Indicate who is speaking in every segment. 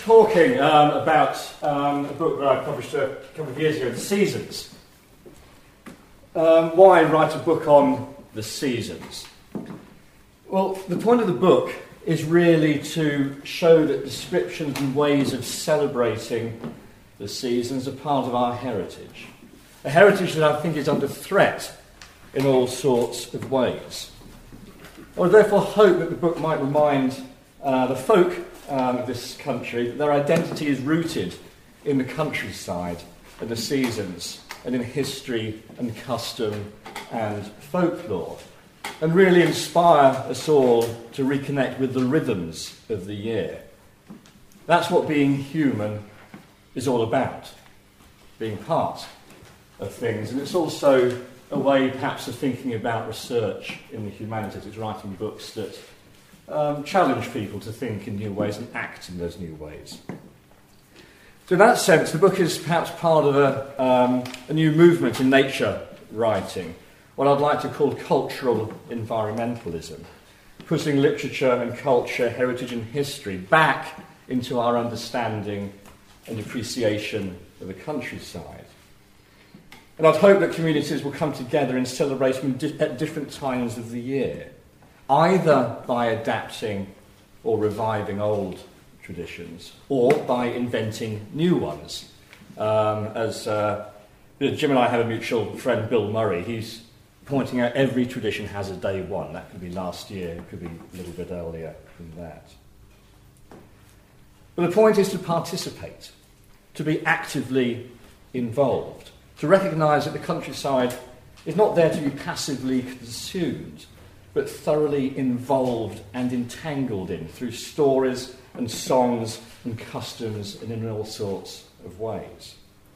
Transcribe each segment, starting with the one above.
Speaker 1: talking about a book that I published a couple of years ago, The Seasons. Why write a book on the seasons? Well, the point of the book is really to show that descriptions and ways of celebrating the seasons are part of our heritage. A heritage that I think is under threat in all sorts of ways. I would therefore hope that the book might remind the folk of this country that their identity is rooted in the countryside and the seasons and in history and custom and folklore, and really inspire us all to reconnect with the rhythms of the year. That's what being human is all about, being part of things. And it's also a way perhaps of thinking about research in the humanities. It's writing books that challenge people to think in new ways and act in those new ways. So in that sense, the book is perhaps part of a new movement in nature writing, what I'd like to call cultural environmentalism, putting literature and culture, heritage and history back into our understanding and appreciation of the countryside. And I'd hope that communities will come together in celebrating at different times of the year, either by adapting or reviving old traditions, or by inventing new ones. Jim and I have a mutual friend, Bill Murray. He's pointing out every tradition has a day one. That could be last year, it could be a little bit earlier than that. But the point is to participate, to be actively involved, to recognise that the countryside is not there to be passively consumed, but thoroughly involved and entangled in through stories and songs and customs and in all sorts of ways.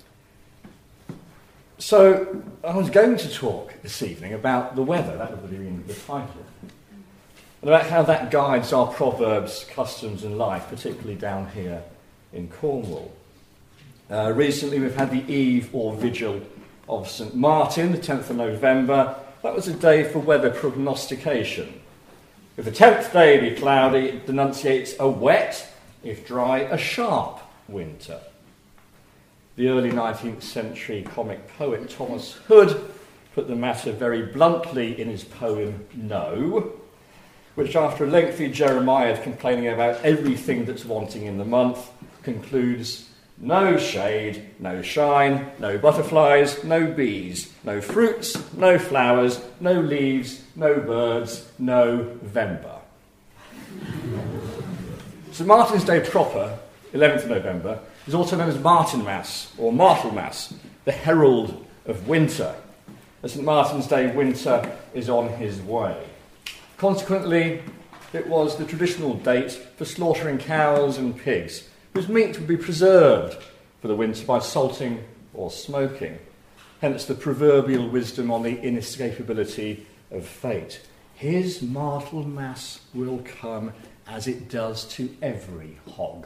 Speaker 1: So I was going to talk this evening about the weather, that would be the title, and about how that guides our proverbs, customs and life, particularly down here in Cornwall. Recently we've had the eve or vigil of St Martin, the 10th of November. That was a day for weather prognostication. If the 10th day be cloudy, it denunciates a wet, if dry, a sharp winter. The early 19th century comic poet Thomas Hood put the matter very bluntly in his poem No, which after a lengthy jeremiad complaining about everything that's wanting in the month, concludes: no shade, no shine, no butterflies, no bees, no fruits, no flowers, no leaves, no birds, no Vember. St Martin's Day proper, 11th of November, is also known as Martinmas or Martelmas, the herald of winter. As St Martin's Day, winter is on his way. Consequently, it was the traditional date for slaughtering cows and pigs, whose meat would be preserved for the winter by salting or smoking. Hence the proverbial wisdom on the inescapability of fate. His Martelmas will come as it does to every hog.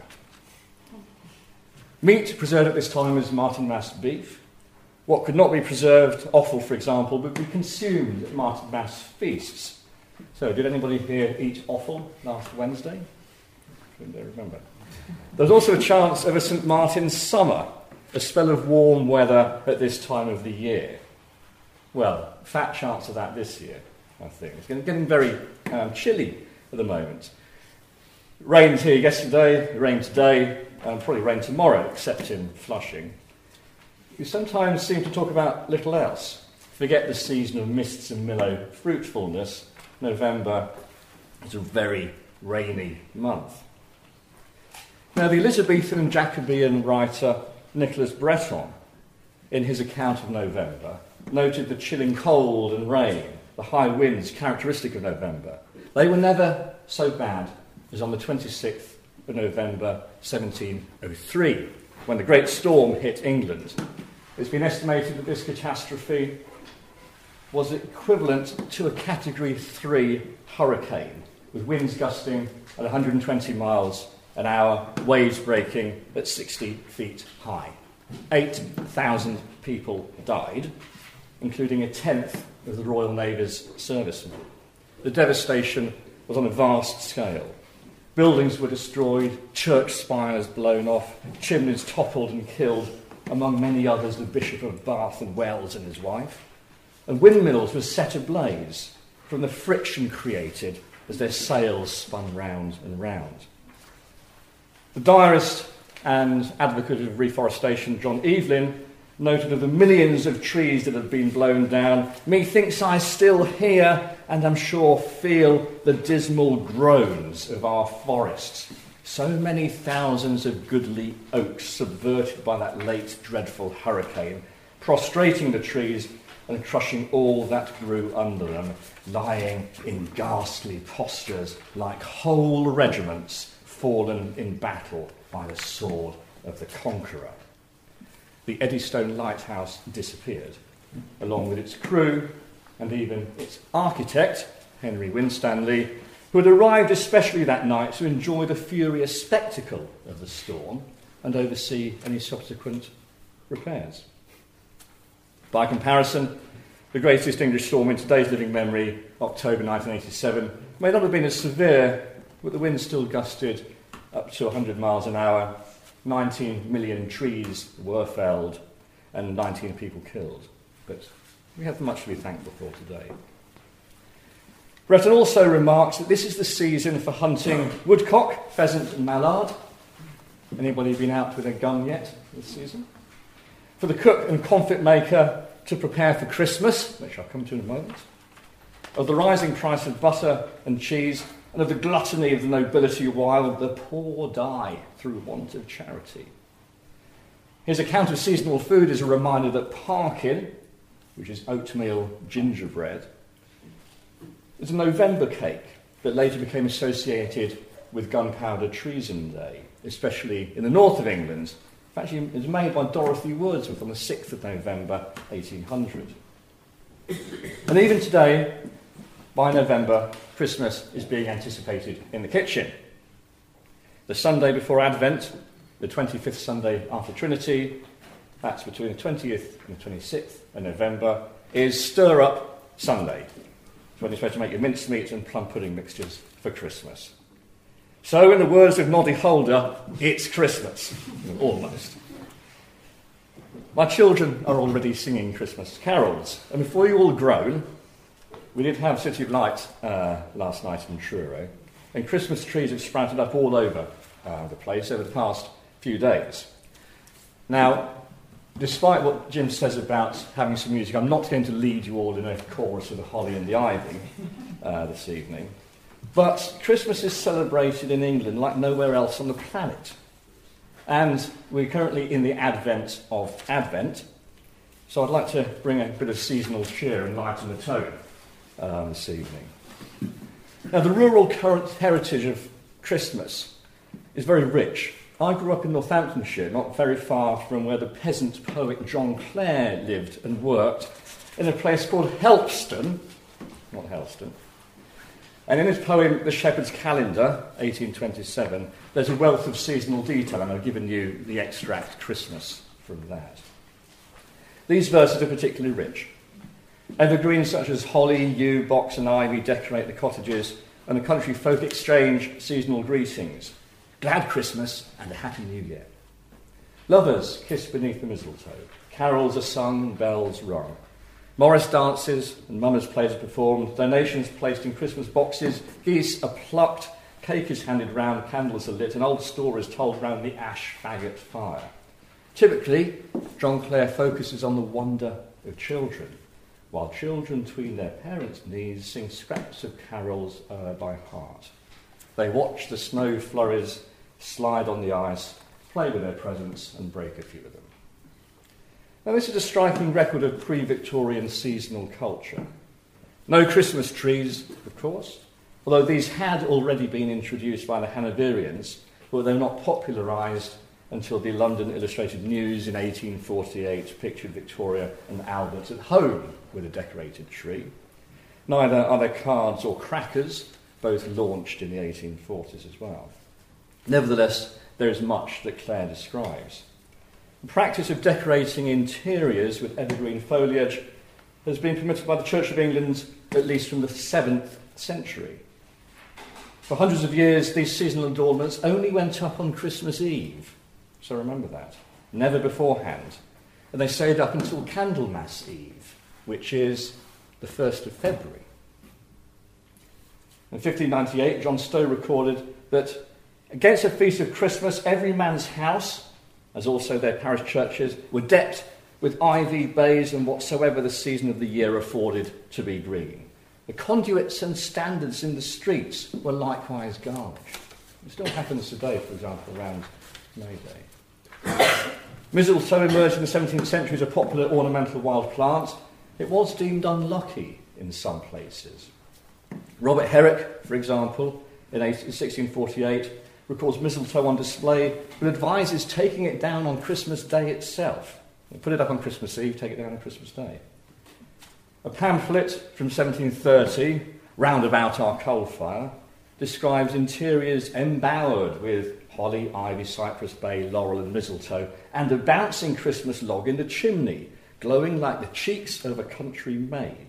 Speaker 1: Meat preserved at this time is Martinmas beef. What could not be preserved, offal for example, would be consumed at Martinmas feasts. So did anybody here eat offal last Wednesday? Couldn't remember. There was also a chance of a St Martin's summer, a spell of warm weather at this time of the year. Well, fat chance of that this year, I think. It's getting very chilly at the moment. It rained here yesterday, it rained today, and probably rain tomorrow, except in Flushing. We sometimes seem to talk about little else. Forget the season of mists and mellow fruitfulness. November is a very rainy month. Now, the Elizabethan and Jacobean writer Nicholas Breton, in his account of November, noted the chilling cold and rain, the high winds characteristic of November. They were never so bad as on the 26th of November 1703, when the great storm hit England. It's been estimated that this catastrophe was equivalent to a Category 3 hurricane, with winds gusting at 120 miles an hour, waves breaking at 60 feet high. 8,000 people died, including a tenth of the Royal Navy's servicemen. The devastation was on a vast scale. Buildings were destroyed, church spires blown off, chimneys toppled and killed, among many others the Bishop of Bath and Wells and his wife. And windmills were set ablaze from the friction created as their sails spun round and round. The diarist and advocate of reforestation, John Evelyn, noted of the millions of trees that have been blown down, methinks I still hear and I'm sure feel the dismal groans of our forests. So many thousands of goodly oaks subverted by that late dreadful hurricane, prostrating the trees and crushing all that grew under them, lying in ghastly postures like whole regiments fallen in battle by the sword of the conqueror. The Eddystone Lighthouse disappeared, along with its crew and even its architect, Henry Winstanley, who had arrived especially that night to enjoy the furious spectacle of the storm and oversee any subsequent repairs. By comparison, the greatest English storm in today's living memory, October 1987, may not have been as severe, but the wind still gusted up to 100 miles an hour. 19 million trees were felled and 19 people killed. But we have much to be thankful for today. Breton also remarks that this is the season for hunting woodcock, pheasant and mallard. Anybody been out with a gun yet this season? For the cook and confit maker to prepare for Christmas, which I'll come to in a moment. Of the rising price of butter and cheese, and of the gluttony of the nobility while the poor die through want of charity. His account of seasonal food is a reminder that parkin, which is oatmeal gingerbread, is a November cake that later became associated with Gunpowder Treason Day, especially in the north of England. In fact, it was made by Dorothy Wordsworth on the 6th of November, 1800. And even today, by November, Christmas is being anticipated in the kitchen. The Sunday before Advent, the 25th Sunday after Trinity, that's between the 20th and the 26th of November, is Stir Up Sunday. It's when you're supposed to make your mincemeat and plum pudding mixtures for Christmas. So, in the words of Noddy Holder, it's Christmas. Almost. My children are already singing Christmas carols, and before you all groan, we did have City of Light last night in Truro, and Christmas trees have sprouted up all over the place over the past few days. Now, despite what Jim says about having some music, I'm not going to lead you all in a chorus of the Holly and the Ivy this evening. But Christmas is celebrated in England like nowhere else on the planet. And we're currently in the advent of Advent, so I'd like to bring a bit of seasonal cheer and lighten the tone this evening. Now, the rural current heritage of Christmas is very rich. I grew up in Northamptonshire, not very far from where the peasant poet John Clare lived and worked, in a place called Helpston, not Helston. And in his poem, The Shepherd's Calendar, 1827, there's a wealth of seasonal detail, and I've given you the extract Christmas from that. These verses are particularly rich. Evergreens such as holly, yew, box and ivy decorate the cottages, and the country folk exchange seasonal greetings. Glad Christmas and a Happy New Year. Lovers kiss beneath the mistletoe. Carols are sung and bells rung. Morris dances and mummers' plays are performed. Donations placed in Christmas boxes. Geese are plucked. Cake is handed round. Candles are lit. An old story is told round the ash faggot fire. Typically, John Clare focuses on the wonder of children, while children tween their parents' knees sing scraps of carols by heart. They watch the snow flurries slide on the ice, play with their presents and break a few of them. Now, this is a striking record of pre-Victorian seasonal culture. No Christmas trees, of course, although these had already been introduced by the Hanoverians, but they were not popularised until the London Illustrated News in 1848 pictured Victoria and Albert at home with a decorated tree. Neither are there cards or crackers, both launched in the 1840s as well. Nevertheless, there is much that Clare describes. The practice of decorating interiors with evergreen foliage has been permitted by the Church of England at least from the 7th century. For hundreds of years, these seasonal adornments only went up on Christmas Eve. So remember that. Never beforehand. And they stayed up until Candlemas Eve, which is the 1st of February. In 1598, John Stowe recorded that against the feast of Christmas, every man's house, as also their parish churches, were decked with ivy, bays, and whatsoever the season of the year afforded to be green. The conduits and standards in the streets were likewise garbed. It still happens today, for example, around May Day. Mistletoe emerged in the 17th century as a popular ornamental wild plant. It was deemed unlucky in some places. Robert Herrick, for example, in 1648, records mistletoe on display, but advises taking it down on Christmas Day itself. Put it up on Christmas Eve, take it down on Christmas Day. A pamphlet from 1730, Round About Our Coal Fire, describes interiors embowered with holly, ivy, cypress, bay, laurel and mistletoe, and a bouncing Christmas log in the chimney, glowing like the cheeks of a country maid.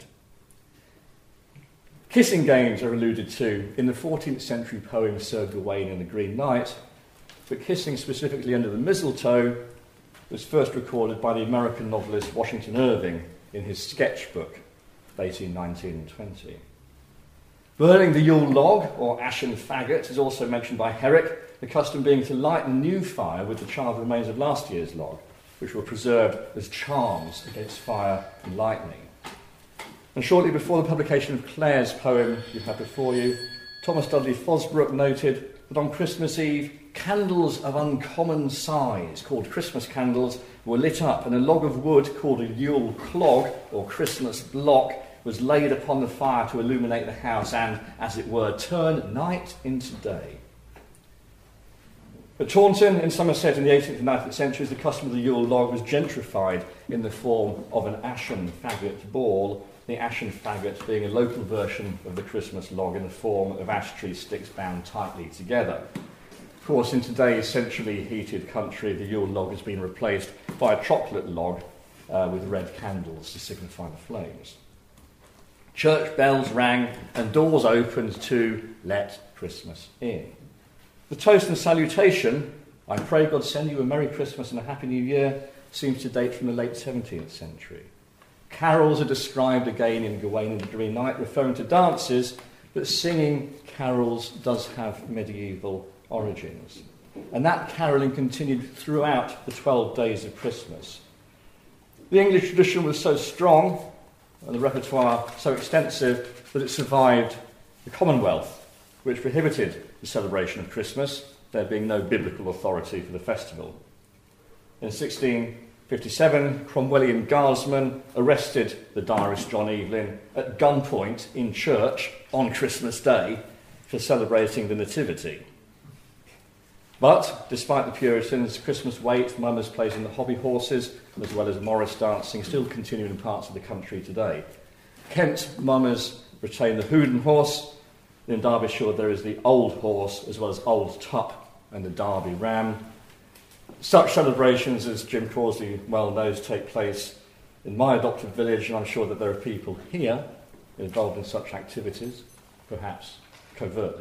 Speaker 1: Kissing games are alluded to in the 14th century poem Sir Gawain and the Green Knight, but kissing specifically under the mistletoe was first recorded by the American novelist Washington Irving in his sketchbook of 1819 and 20. Burning the Yule log, or ashen faggot, is also mentioned by Herrick, the custom being to light a new fire with the charred remains of last year's log, which were preserved as charms against fire and lightning. And shortly before the publication of Clare's poem you have before you, Thomas Dudley Fosbrook noted that on Christmas Eve, candles of uncommon size, called Christmas candles, were lit up, and a log of wood called a Yule clog, or Christmas block, was laid upon the fire to illuminate the house and, as it were, turn night into day. At Taunton, in Somerset in the 18th and 19th centuries, the custom of the Yule log was gentrified in the form of an ashen faggot ball, the ashen faggot being a local version of the Christmas log in the form of ash tree sticks bound tightly together. Of course, in today's centrally heated country, the Yule log has been replaced by a chocolate log with red candles to signify the flames. Church bells rang and doors opened to let Christmas in. The toast and salutation, I pray God send you a Merry Christmas and a Happy New Year, seems to date from the late 17th century. Carols are described again in Gawain and the Green Knight, referring to dances, but singing carols does have medieval origins. And that carolling continued throughout the 12 days of Christmas. The English tradition was so strong, and the repertoire so extensive, that it survived the Commonwealth, which prohibited the celebration of Christmas, there being no biblical authority for the festival. In 1657, Cromwellian guardsmen arrested the diarist John Evelyn at gunpoint in church on Christmas Day for celebrating the Nativity. But, despite the Puritans, Christmas wait, mummers plays in the hobby horses, as well as Morris dancing, still continue in parts of the country today. Kent mummers retain the Houden horse. In Derbyshire there is the Old Horse, as well as Old Tup and the Derby Ram. Such celebrations, as Jim Causley well knows, take place in my adopted village, and I'm sure that there are people here involved in such activities, perhaps covertly.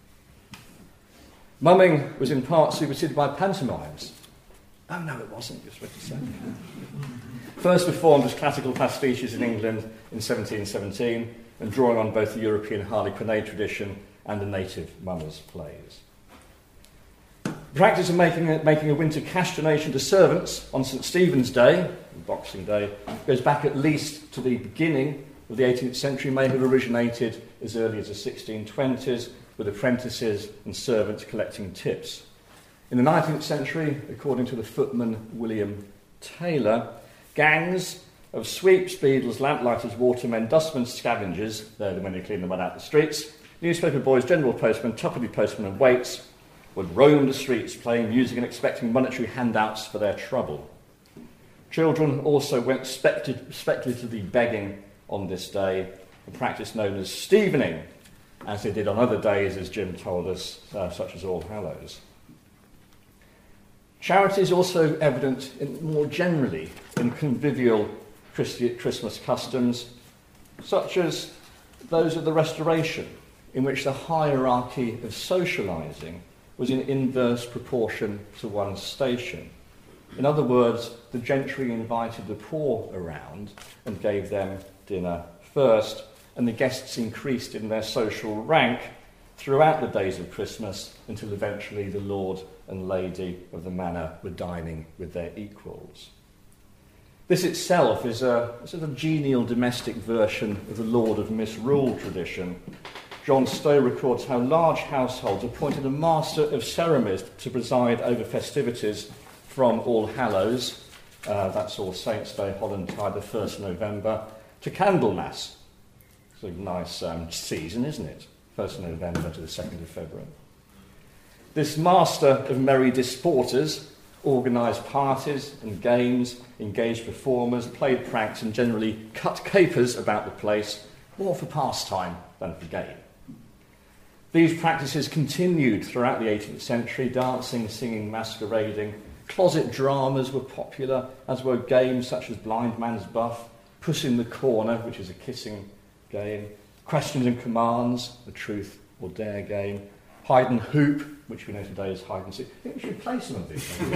Speaker 1: Mumming was in part superseded by pantomimes. Oh no, it wasn't, just what to say. First performed as classical pastiches in England in 1717, and drawing on both the European harlequinade tradition and the native mummers' plays. The practice of making a winter cash donation to servants on St. Stephen's Day, Boxing Day, goes back at least to the beginning of the 18th century, may have originated as early as the 1620s, with apprentices and servants collecting tips. In the 19th century, according to the footman William Taylor, gangs of sweeps, beadles, lamplighters, watermen, dustmen, scavengers, they're the men who clean the mud out the streets, newspaper boys, general postmen, twopenny postmen and waits, would roam the streets playing music and expecting monetary handouts for their trouble. Children also went speculatively begging on this day, a practice known as Stevening, as they did on other days, as Jim told us, such as All Hallows. Charity is also evident more generally in convivial Christmas customs, such as those of the Restoration, in which the hierarchy of socialising was in inverse proportion to one's station. In other words, the gentry invited the poor around and gave them dinner first, and the guests increased in their social rank throughout the days of Christmas until eventually the lord and lady of the manor were dining with their equals. This itself is a sort of genial domestic version of the Lord of Misrule tradition. John Stowe records how large households appointed a master of ceremonies to preside over festivities from All Hallows, that's All Saints' Day, Hollantide, the 1st November, to Candlemas. It's a nice season, isn't it? 1st November to the 2nd of February. This master of merry disporters organised parties and games, engaged performers, played pranks and generally cut capers about the place, more for pastime than for gain. These practices continued throughout the 18th century, dancing, singing, masquerading. Closet dramas were popular, as were games such as Blind Man's Buff, Puss in the Corner, which is a kissing game, Questions and Commands, the Truth or Dare game, Hide and Hoop, which we know today is hide and seek. I think we should play some of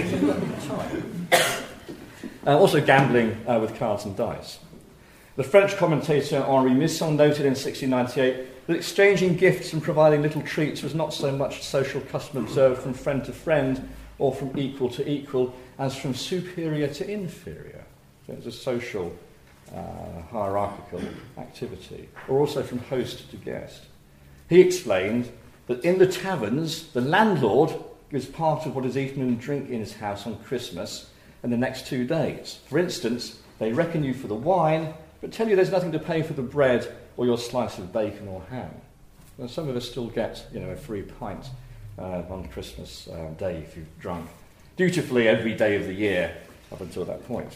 Speaker 1: these. Also gambling with cards and dice. The French commentator Henri Misson noted in 1698 that exchanging gifts and providing little treats was not so much a social custom observed from friend to friend or from equal to equal as from superior to inferior. So it was a social, hierarchical activity, or also from host to guest. He explained that in the taverns, the landlord gives part of what is eaten and drink in his house on Christmas and the next 2 days. For instance, they reckon you for the wine, but tell you there's nothing to pay for the bread or your slice of bacon or ham. And some of us still get, a free pint on Christmas Day if you've drunk. Dutifully every day of the year up until that point.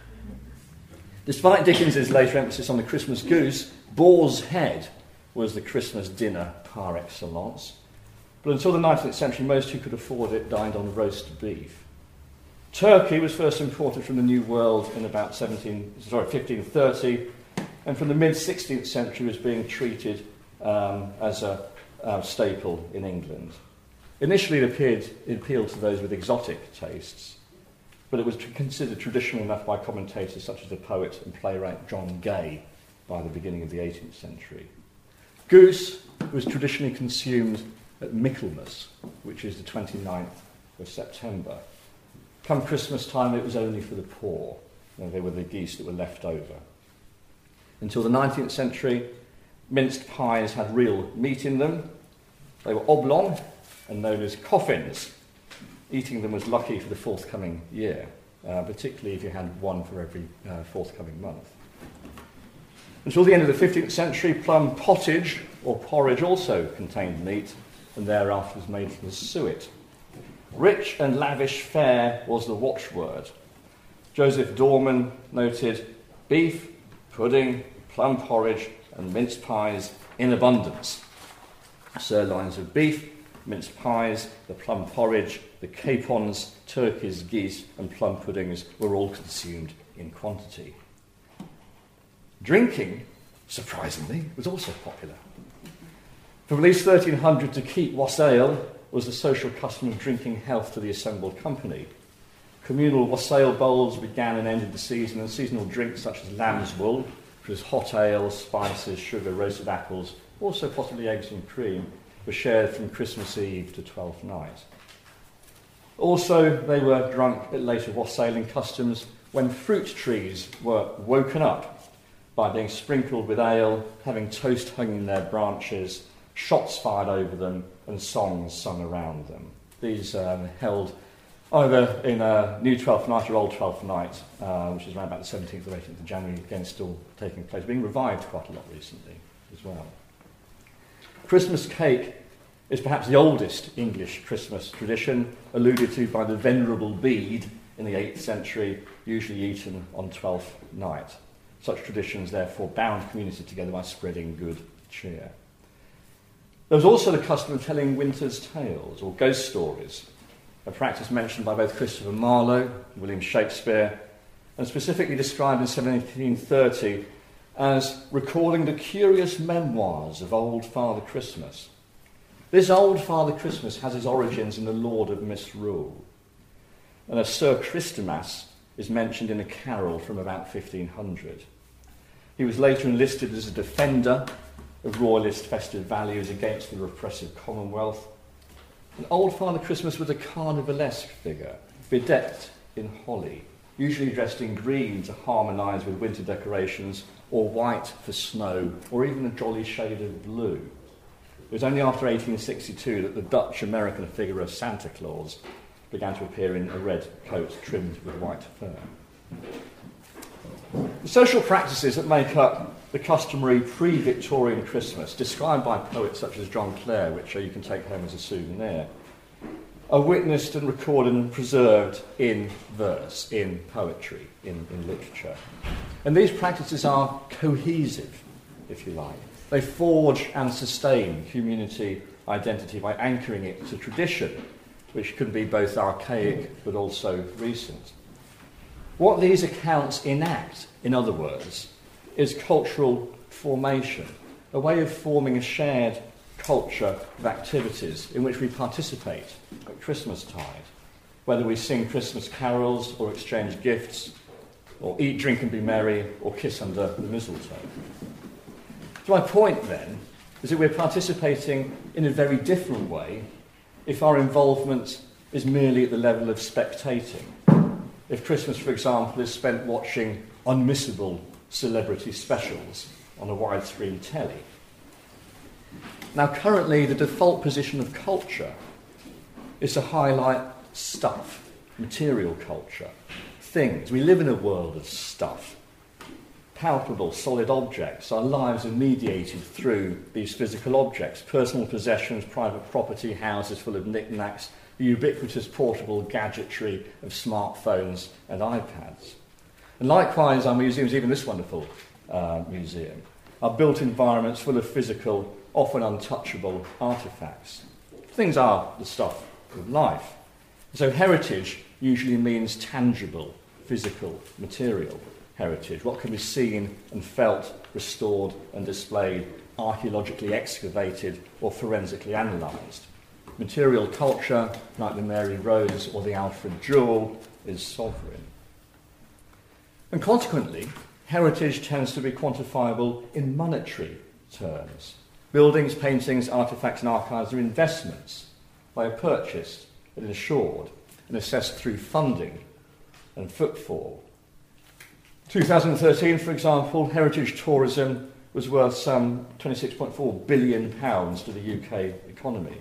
Speaker 1: Despite Dickens's later emphasis on the Christmas goose, boar's head was the Christmas dinner par excellence. But until the 19th century, most who could afford it dined on roast beef. Turkey was first imported from the New World in about 1530, and from the mid-16th century was being treated as a staple in England. Initially it appealed to those with exotic tastes, but it was considered traditional enough by commentators such as the poet and playwright John Gay by the beginning of the 18th century. Goose was traditionally consumed at Michaelmas, which is the 29th of September. Come Christmas time, it was only for the poor. They were the geese that were left over. Until the 19th century, minced pies had real meat in them. They were oblong and known as coffins. Eating them was lucky for the forthcoming year, particularly if you had one for every forthcoming month. Until the end of the 15th century, plum pottage or porridge also contained meat, and thereafter was made from suet. Rich and lavish fare was the watchword. Joseph Dorman noted, beef, pudding, plum porridge and minced pies in abundance. Sirloins of beef, minced pies, the plum porridge, the capons, turkeys, geese and plum puddings were all consumed in quantity. Drinking, surprisingly, was also popular. From at least 1300 to keep wassail was the social custom of drinking health to the assembled company. Communal wassail bowls began and ended the season, and seasonal drinks such as lamb's wool, which was hot ale, spices, sugar, roasted apples, also possibly eggs and cream, were shared from Christmas Eve to Twelfth Night. Also, they were drunk at later wassailing customs when fruit trees were woken up by being sprinkled with ale, having toast hung in their branches, shots fired over them, and songs sung around them. These held either in a new Twelfth Night or Old Twelfth Night, which is around about the 17th or 18th of January, again still taking place, being revived quite a lot recently as well. Christmas cake is perhaps the oldest English Christmas tradition, alluded to by the Venerable Bede in the 8th century, usually eaten on Twelfth Night. Such traditions therefore bound community together by spreading good cheer. There was also the custom of telling winter's tales, or ghost stories, a practice mentioned by both Christopher Marlowe and William Shakespeare, and specifically described in 1730 as recording the curious memoirs of Old Father Christmas. This Old Father Christmas has his origins in the Lord of Misrule, and a Sir Christomas is mentioned in a carol from about 1500. He was later enlisted as a defender of royalist festive values against the repressive Commonwealth. And Old Father Christmas was a carnivalesque figure, bedecked in holly, usually dressed in green to harmonise with winter decorations, or white for snow, or even a jolly shade of blue. It was only after 1862 that the Dutch-American figure of Santa Claus began to appear in a red coat trimmed with white fur. The social practices that make up the customary pre-Victorian Christmas, described by poets such as John Clare, which you can take home as a souvenir, are witnessed and recorded and preserved in verse, in poetry, in literature. And these practices are cohesive, if you like. They forge and sustain community identity by anchoring it to tradition, which can be both archaic but also recent. What these accounts enact, in other words, is cultural formation, a way of forming a shared culture of activities in which we participate at Christmastide, whether we sing Christmas carols or exchange gifts, or eat, drink and be merry, or kiss under the mistletoe. So my point then is that we're participating in a very different way if our involvement is merely at the level of spectating. If Christmas, for example, is spent watching unmissable celebrity specials on a widescreen telly. Now, currently, the default position of culture is to highlight stuff, material culture, things. We live in a world of stuff. Palpable, solid objects. Our lives are mediated through these physical objects, personal possessions, private property, houses full of knickknacks, the ubiquitous portable gadgetry of smartphones and iPads. And likewise, our museums, even this wonderful museum, are built environments full of physical, often untouchable artefacts. Things are the stuff of life. So heritage usually means tangible, physical, material heritage, what can be seen and felt, restored and displayed, archaeologically excavated or forensically analysed. Material culture, like the Mary Rose or the Alfred Jewel, is sovereign. And consequently, heritage tends to be quantifiable in monetary terms. Buildings, paintings, artefacts and archives are investments. They are purchased and insured and assessed through funding and footfall. 2013, for example, heritage tourism was worth some £26.4 billion to the UK economy.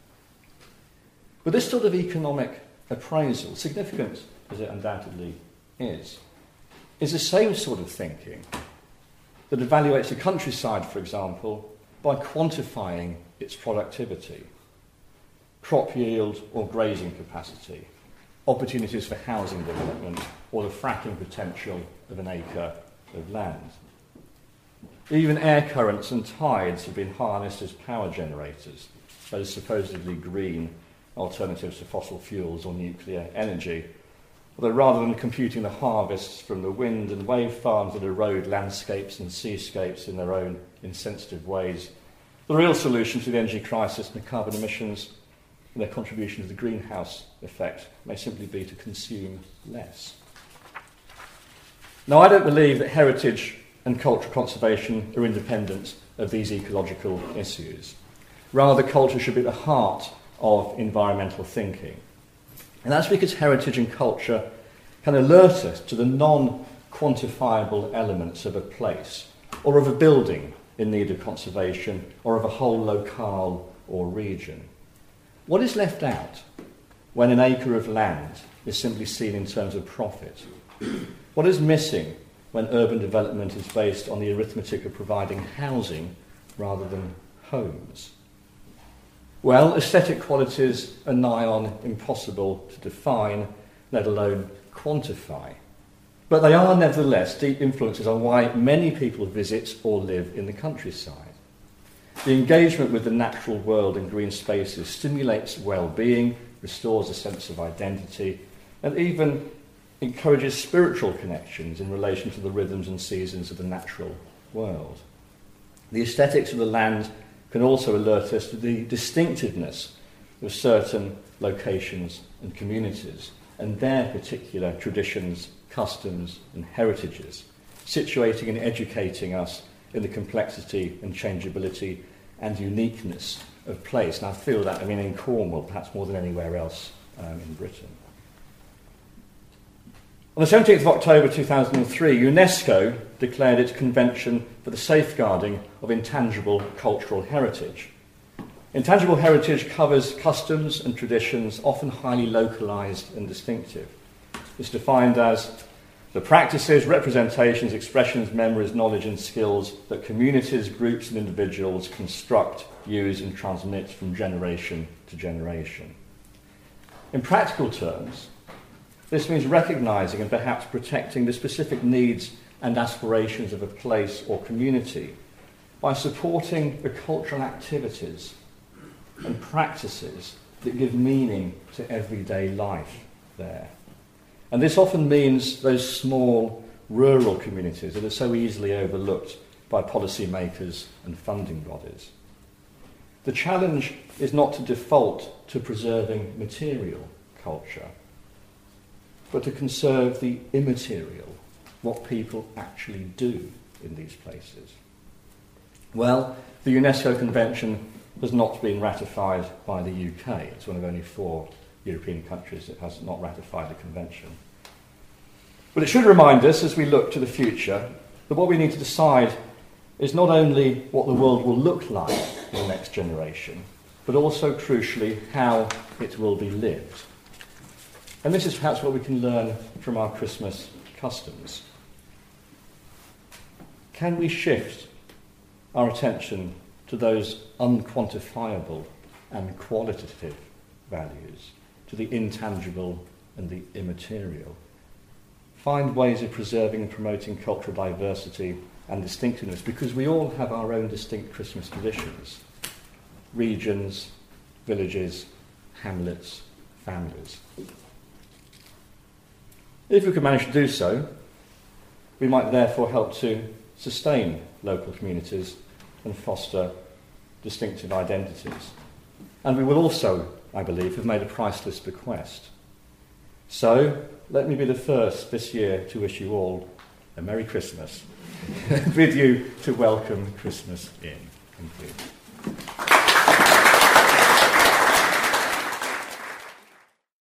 Speaker 1: But this sort of economic appraisal, significant as it undoubtedly is the same sort of thinking that evaluates the countryside, for example, by quantifying its productivity, crop yield or grazing capacity, opportunities for housing development, or the fracking potential of an acre of land. Even air currents and tides have been harnessed as power generators, those supposedly green alternatives to fossil fuels or nuclear energy. Although rather than computing the harvests from the wind and wave farms that erode landscapes and seascapes in their own insensitive ways, the real solution to the energy crisis and the carbon emissions and their contribution to the greenhouse effect may simply be to consume less. Now, I don't believe that heritage and cultural conservation are independent of these ecological issues. Rather, culture should be at the heart of environmental thinking. And that's because heritage and culture can alert us to the non-quantifiable elements of a place, or of a building in need of conservation, or of a whole locale or region. What is left out when an acre of land is simply seen in terms of profit? What is missing when urban development is based on the arithmetic of providing housing rather than homes? Well, aesthetic qualities are nigh on impossible to define, let alone quantify. But they are nevertheless deep influences on why many people visit or live in the countryside. The engagement with the natural world and green spaces stimulates well-being, restores a sense of identity, and even encourages spiritual connections in relation to the rhythms and seasons of the natural world. The aesthetics of the land can also alert us to the distinctiveness of certain locations and communities and their particular traditions, customs and heritages, situating and educating us in the complexity and changeability and uniqueness of place. And I feel that, in Cornwall, perhaps more than anywhere else in Britain. On the 17th of October 2003, UNESCO declared its Convention for the Safeguarding of Intangible Cultural Heritage. Intangible heritage covers customs and traditions often highly localised and distinctive. It's defined as the practices, representations, expressions, memories, knowledge and skills that communities, groups and individuals construct, use and transmit from generation to generation. In practical terms, this means recognising and perhaps protecting the specific needs and aspirations of a place or community by supporting the cultural activities and practices that give meaning to everyday life there. And this often means those small rural communities that are so easily overlooked by policymakers and funding bodies. The challenge is not to default to preserving material culture, but to conserve the immaterial, what people actually do in these places. Well, the UNESCO Convention has not been ratified by the UK. It's one of only 4 European countries that has not ratified the Convention. But it should remind us, as we look to the future, that what we need to decide is not only what the world will look like in the next generation, but also, crucially, how it will be lived. And this is perhaps what we can learn from our Christmas customs. Can we shift our attention to those unquantifiable and qualitative values, to the intangible and the immaterial? Find ways of preserving and promoting cultural diversity and distinctiveness, because we all have our own distinct Christmas traditions. Regions, villages, hamlets, families. If we could manage to do so, we might therefore help to sustain local communities and foster distinctive identities. And we will also, I believe, have made a priceless bequest. So, let me be the first this year to wish you all a Merry Christmas, and with you to welcome Christmas in. Thank you.